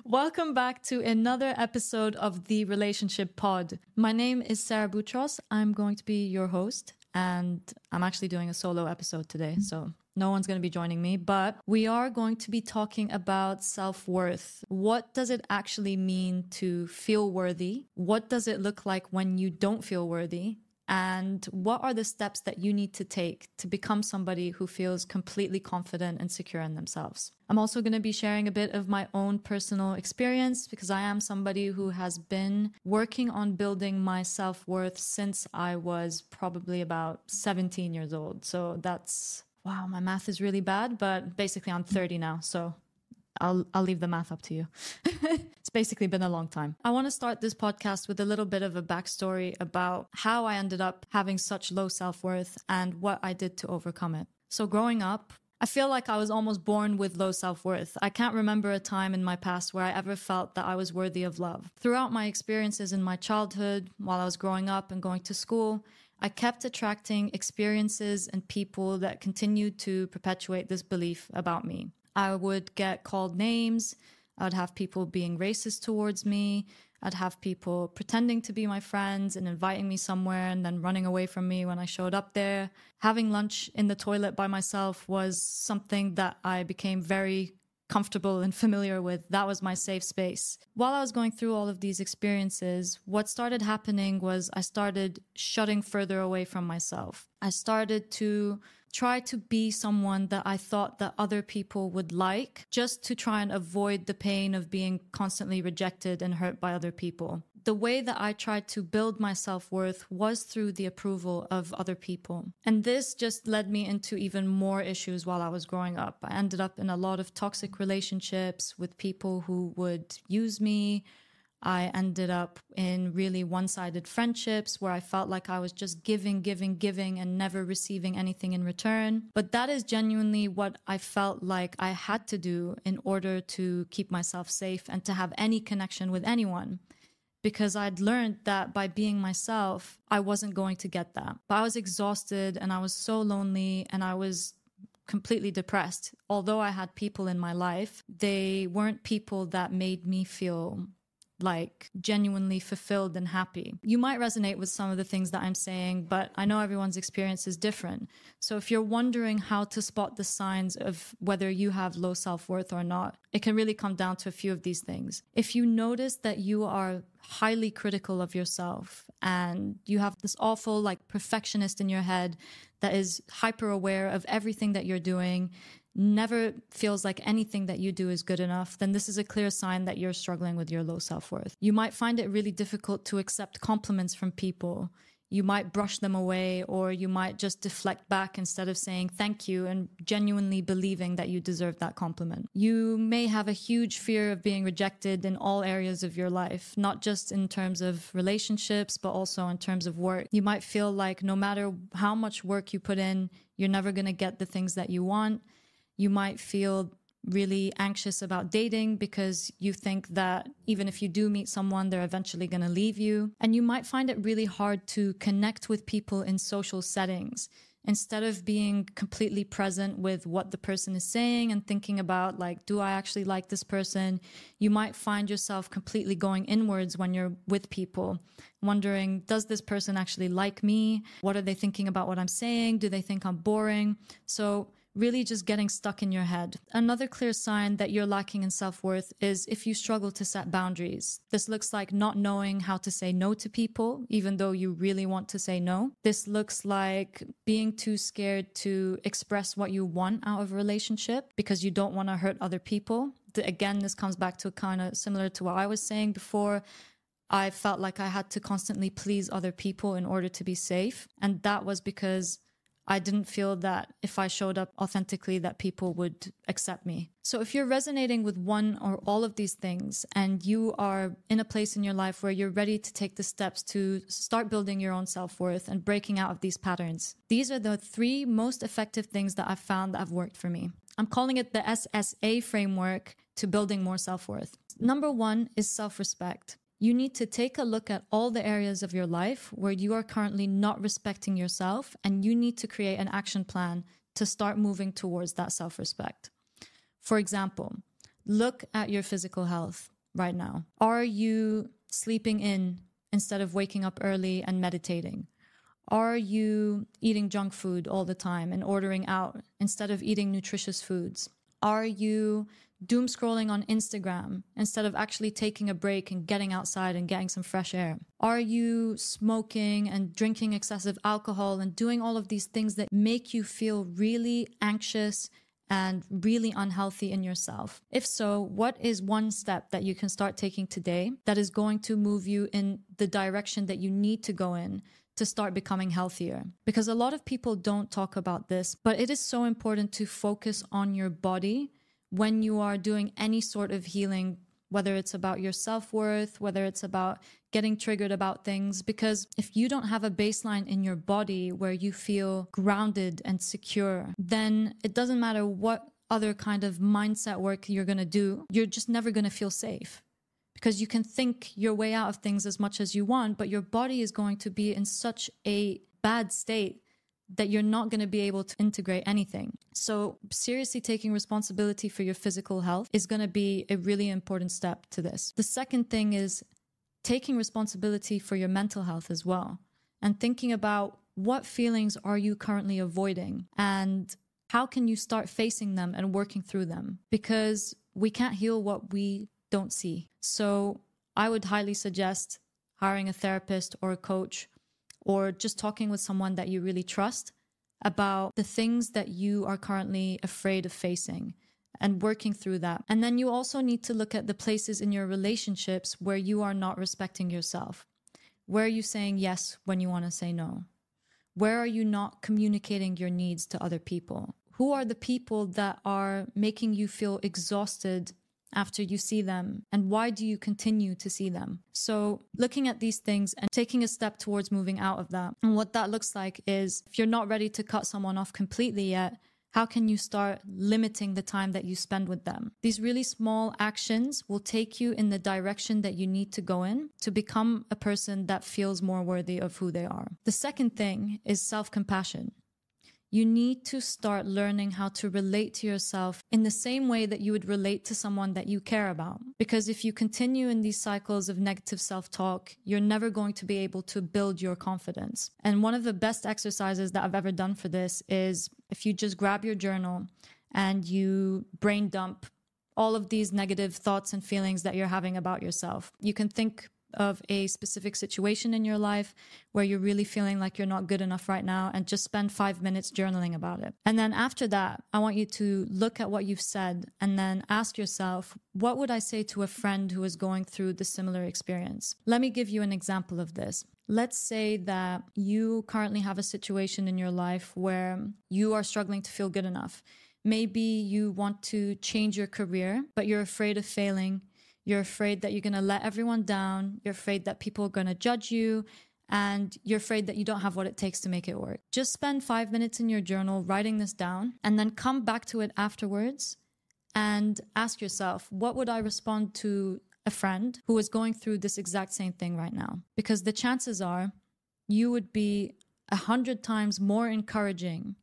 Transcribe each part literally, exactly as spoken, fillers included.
Welcome back to another episode of the Relationship Pod. My name is Sarah Boutros. I'm going to be your host, and I'm actually doing a solo episode today, so no one's going to be joining me, but we are going to be talking about self-worth. What does it actually mean to feel worthy? What does it look like when you don't feel worthy? And what are the steps that you need to take to become somebody who feels completely confident and secure in themselves? I'm also going to be sharing a bit of my own personal experience because I am somebody who has been working on building my self-worth since I was probably about seventeen years old. So that's, wow, my math is really bad, but basically I'm thirty now. So I'll I'll leave the math up to you. It's basically been a long time. I want to start this podcast with a little bit of a backstory about how I ended up having such low self-worth and what I did to overcome it. So growing up, I feel like I was almost born with low self-worth. I can't remember a time in my past where I ever felt that I was worthy of love. Throughout my experiences in my childhood, while I was growing up and going to school, I kept attracting experiences and people that continued to perpetuate this belief about me. I would get called names. I would have people being racist towards me. I'd have people pretending to be my friends and inviting me somewhere and then running away from me when I showed up there. Having lunch in the toilet by myself was something that I became very comfortable and familiar with. That was my safe space. While I was going through all of these experiences, what started happening was I started shutting further away from myself. I started to try to be someone that I thought that other people would like, just to try and avoid the pain of being constantly rejected and hurt by other people. The way that I tried to build my self-worth was through the approval of other people. And this just led me into even more issues while I was growing up. I ended up in a lot of toxic relationships with people who would use me. I ended up in really one-sided friendships where I felt like I was just giving, giving, giving and never receiving anything in return. But that is genuinely what I felt like I had to do in order to keep myself safe and to have any connection with anyone. Because I'd learned that by being myself, I wasn't going to get that. But I was exhausted and I was so lonely and I was completely depressed. Although I had people in my life, they weren't people that made me feel like genuinely fulfilled and happy. You might resonate with some of the things that I'm saying, but I know everyone's experience is different. So if you're wondering how to spot the signs of whether you have low self-worth or not, it can really come down to a few of these things. If you notice that you are highly critical of yourself and you have this awful like perfectionist in your head that is hyper aware of everything that you're doing, never feels like anything that you do is good enough, then this is a clear sign that you're struggling with your low self-worth. You might find it really difficult to accept compliments from people. You might brush them away, or you might just deflect back instead of saying thank you and genuinely believing that you deserve that compliment. You may have a huge fear of being rejected in all areas of your life, not just in terms of relationships, but also in terms of work. You might feel like no matter how much work you put in, you're never going to get the things that you want. You might feel really anxious about dating because you think that even if you do meet someone, they're eventually going to leave you. And you might find it really hard to connect with people in social settings. Instead of being completely present with what the person is saying and thinking about, like, do I actually like this person? You might find yourself completely going inwards when you're with people, wondering, does this person actually like me? What are they thinking about what I'm saying? Do they think I'm boring? So really just getting stuck in your head. Another clear sign that you're lacking in self-worth is if you struggle to set boundaries. This looks like not knowing how to say no to people, even though you really want to say no. This looks like being too scared to express what you want out of a relationship because you don't want to hurt other people. Again, this comes back to kind of similar to what I was saying before. I felt like I had to constantly please other people in order to be safe. And that was because I didn't feel that if I showed up authentically that people would accept me. So if you're resonating with one or all of these things and you are in a place in your life where you're ready to take the steps to start building your own self-worth and breaking out of these patterns, these are the three most effective things that I've found that have worked for me. I'm calling it the S S A framework to building more self-worth. Number one is self-respect. You need to take a look at all the areas of your life where you are currently not respecting yourself, and you need to create an action plan to start moving towards that self-respect. For example, look at your physical health. right now? Are you sleeping in instead of waking up early and meditating? Are you eating junk food all the time and ordering out instead of eating nutritious foods? Are you doom scrolling on Instagram instead of actually taking a break and getting outside and getting some fresh air? Are you smoking and drinking excessive alcohol and doing all of these things that make you feel really anxious and really unhealthy in yourself? If so, what is one step that you can start taking today that is going to move you in the direction that you need to go in to start becoming healthier? Because a lot of people don't talk about this, but it is so important to focus on your body when you are doing any sort of healing, whether it's about your self-worth, whether it's about getting triggered about things. Because if you don't have a baseline in your body where you feel grounded and secure, then it doesn't matter what other kind of mindset work you're going to do, you're just never going to feel safe. Because you can think your way out of things as much as you want, but your body is going to be in such a bad state that you're not going to be able to integrate anything. So seriously taking responsibility for your physical health is going to be a really important step to this. The second thing is taking responsibility for your mental health as well, and thinking about what feelings are you currently avoiding and how can you start facing them and working through them, because we can't heal what we don't see. So I would highly suggest hiring a therapist or a coach, or just talking with someone that you really trust about the things that you are currently afraid of facing and working through that. And then you also need to look at the places in your relationships where you are not respecting yourself. Where are you saying yes when you want to say no? Where are you not communicating your needs to other people? Who are the people that are making you feel exhausted after you see them, and why do you continue to see them? So looking at these things and taking a step towards moving out of that. And what that looks like is, if you're not ready to cut someone off completely yet, how can you start limiting the time that you spend with them? These really small actions will take you in the direction that you need to go in to become a person that feels more worthy of who they are. The second thing is self-compassion. You need to start learning how to relate to yourself in the same way that you would relate to someone that you care about. Because if you continue in these cycles of negative self-talk, you're never going to be able to build your confidence. And one of the best exercises that I've ever done for this is if you just grab your journal and you brain dump all of these negative thoughts and feelings that you're having about yourself. You can think of a specific situation in your life where you're really feeling like you're not good enough right now, and just spend five minutes journaling about it. And then after that, I want you to look at what you've said and then ask yourself, what would I say to a friend who is going through the similar experience? Let me give you an example of this. Let's say that you currently have a situation in your life where you are struggling to feel good enough. Maybe you want to change your career, but you're afraid of failing. You're afraid that you're going to let everyone down. You're afraid that people are going to judge you. And you're afraid that you don't have what it takes to make it work. Just spend five minutes in your journal writing this down, and then come back to it afterwards and ask yourself, what would I respond to a friend who is going through this exact same thing right now? Because the chances are you would be a hundred times more encouraging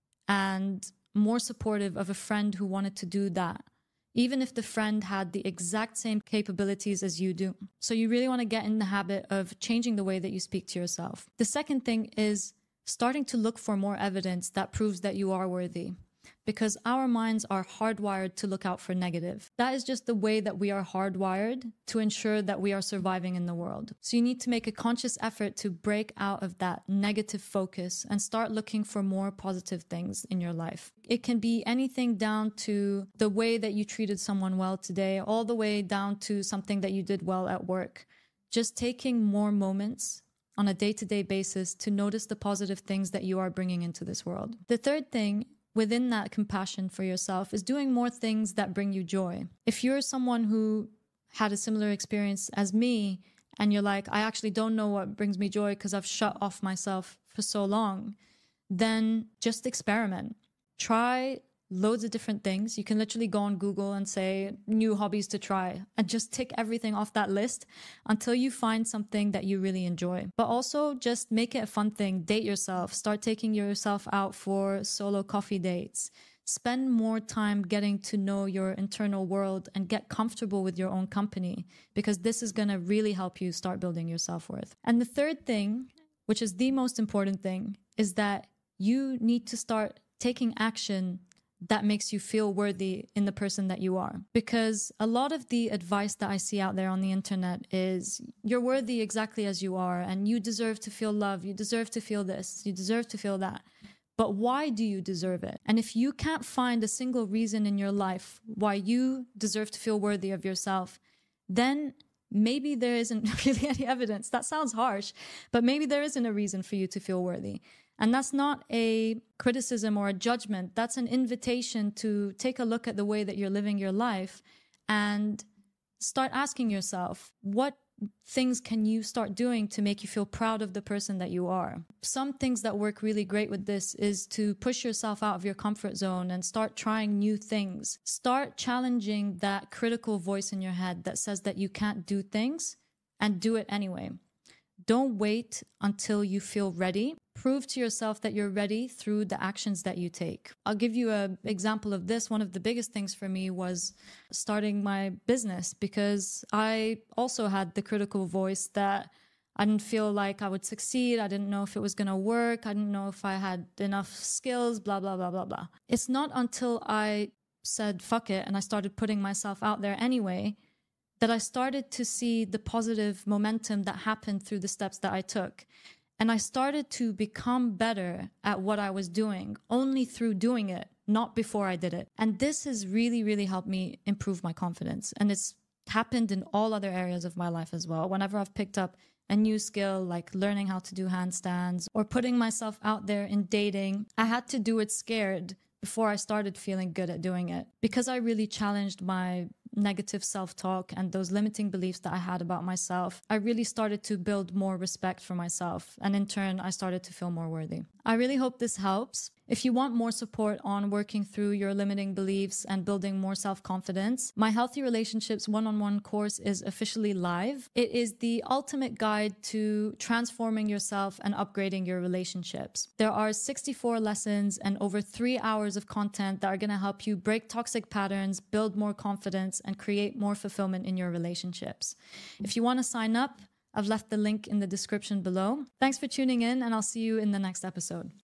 and more supportive of a friend who wanted to do that, even if the friend had the exact same capabilities as you do. So you really want to get in the habit of changing the way that you speak to yourself. The second thing is starting to look for more evidence that proves that you are worthy. Because our minds are hardwired to look out for negative. That is just the way that we are hardwired to ensure that we are surviving in the world. So you need to make a conscious effort to break out of that negative focus and start looking for more positive things in your life. It can be anything down to the way that you treated someone well today, all the way down to something that you did well at work. Just taking more moments on a day-to-day basis to notice the positive things that you are bringing into this world. The third thing within that compassion for yourself is doing more things that bring you joy. If you're someone who had a similar experience as me, and you're like, I actually don't know what brings me joy because I've shut off myself for so long, then just experiment. Try loads of different things. You can literally go on Google and say new hobbies to try and just tick everything off that list until you find something that you really enjoy. But also just make it a fun thing. Date yourself. Start taking yourself out for solo coffee dates. Spend more time getting to know your internal world and get comfortable with your own company, because this is going to really help you start building your self-worth. And the third thing, which is the most important thing, is that you need to start taking action that makes you feel worthy in the person that you are. Because a lot of the advice that I see out there on the internet is you're worthy exactly as you are, and you deserve to feel love, you deserve to feel this, you deserve to feel that. But why do you deserve it? And if you can't find a single reason in your life why you deserve to feel worthy of yourself, then maybe there isn't really any evidence. That sounds harsh, but maybe there isn't a reason for you to feel worthy. And that's not a criticism or a judgment. That's an invitation to take a look at the way that you're living your life and start asking yourself, what things can you start doing to make you feel proud of the person that you are? Some things that work really great with this is to push yourself out of your comfort zone and start trying new things. Start challenging that critical voice in your head that says that you can't do things, and do it anyway. Don't wait until you feel ready. Prove to yourself that you're ready through the actions that you take. I'll give you an example of this. One of the biggest things for me was starting my business, because I also had the critical voice that I didn't feel like I would succeed. I didn't know if it was going to work. I didn't know if I had enough skills, blah, blah, blah, blah, blah. It's not until I said, fuck it, and I started putting myself out there anyway, that I started to see the positive momentum that happened through the steps that I took. And I started to become better at what I was doing only through doing it, not before I did it. And this has really, really helped me improve my confidence. And it's happened in all other areas of my life as well. Whenever I've picked up a new skill, like learning how to do handstands or putting myself out there in dating, I had to do it scared before I started feeling good at doing it, because I really challenged my negative self-talk and those limiting beliefs that I had about myself. I really started to build more respect for myself, and in turn I started to feel more worthy. I really hope this helps. If you want more support on working through your limiting beliefs and building more self-confidence, my Healthy Relationships one-on-one course is officially live. It is the ultimate guide to transforming yourself and upgrading your relationships. There are sixty-four lessons and over three hours of content that are going to help you break toxic patterns, build more confidence, and create more fulfillment in your relationships. If you want to sign up, I've left the link in the description below. Thanks for tuning in, and I'll see you in the next episode.